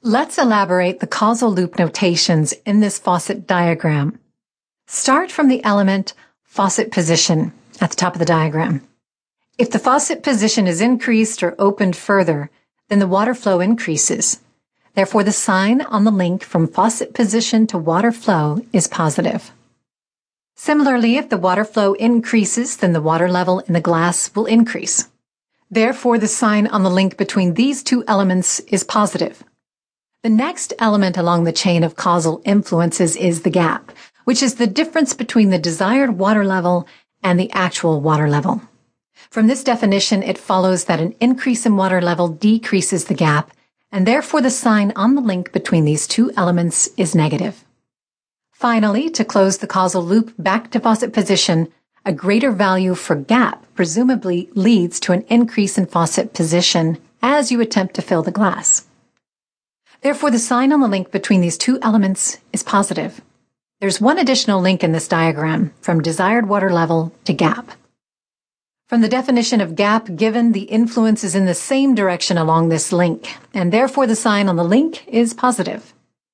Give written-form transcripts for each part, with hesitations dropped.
Let's elaborate the causal loop notations in this faucet diagram. Start from the element faucet position at the top of the diagram. If the faucet position is increased or opened further, then the water flow increases. Therefore, the sign on the link from faucet position to water flow is positive. Similarly, if the water flow increases, then the water level in the glass will increase. Therefore, the sign on the link between these two elements is positive. The next element along the chain of causal influences is the gap, which is the difference between the desired water level and the actual water level. From this definition, it follows that an increase in water level decreases the gap, and therefore the sign on the link between these two elements is negative. Finally, to close the causal loop back to faucet position, a greater value for gap presumably leads to an increase in faucet position as you attempt to fill the glass. Therefore, the sign on the link between these two elements is positive. There's one additional link in this diagram, from desired water level to gap. From the definition of gap given, the influence is in the same direction along this link, and therefore the sign on the link is positive.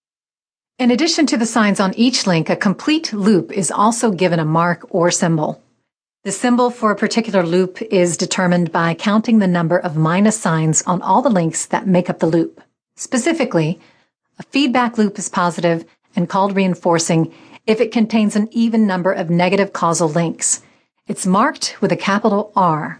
In addition to the signs on each link, a complete loop is also given a mark or symbol. The symbol for a particular loop is determined by counting the number of minus signs on all the links that make up the loop. Specifically, a feedback loop is positive and called reinforcing if it contains an even number of negative causal links. It's marked with a capital R.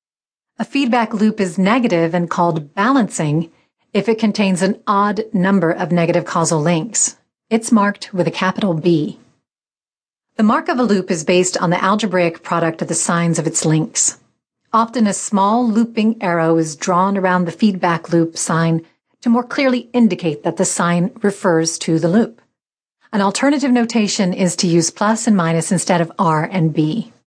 A feedback loop is negative and called balancing if it contains an odd number of negative causal links. It's marked with a capital B. The mark of a loop is based on the algebraic product of the signs of its links. Often a small looping arrow is drawn around the feedback loop sign to more clearly indicate that the sign refers to the loop. An alternative notation is to use plus and minus instead of R and B.